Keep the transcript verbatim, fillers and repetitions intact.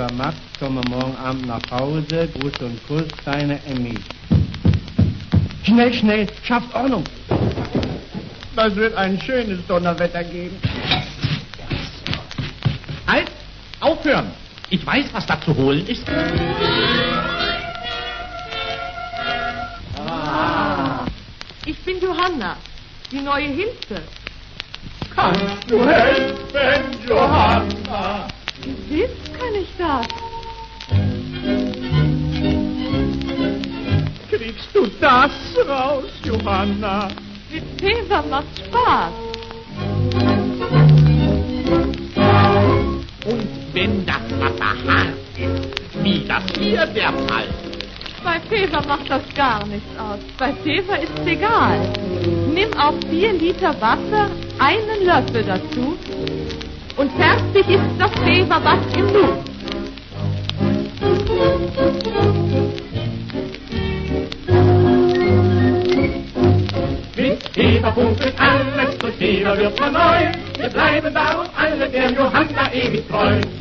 lieber Max, komme morgen Abend nach Hause, Gruß und Kuss, deine Emmy. Schnell, schnell, schafft Ordnung. Das wird ein schönes Donnerwetter geben. Halt! Aufhören! Ich weiß, was da zu holen ist. Ah. Ich bin Johanna, die neue Hilfe. Kannst du helfen, Johanna? Gewiss kann ich das. Kriegst du das raus, Johanna? Mit Fever macht Spaß. Und wenn das Wasser hart ist, wie das hier der Fall. Bei Fever macht das gar nichts aus. Bei Fever ist's egal. Nimm auf vier Liter Wasser einen Löffel dazu und fertig ist das Feverbad im Nu. Mit Fever funkelt alles, durch Fever wird man neu. Wir bleiben darum alle der Johanna ewig treu.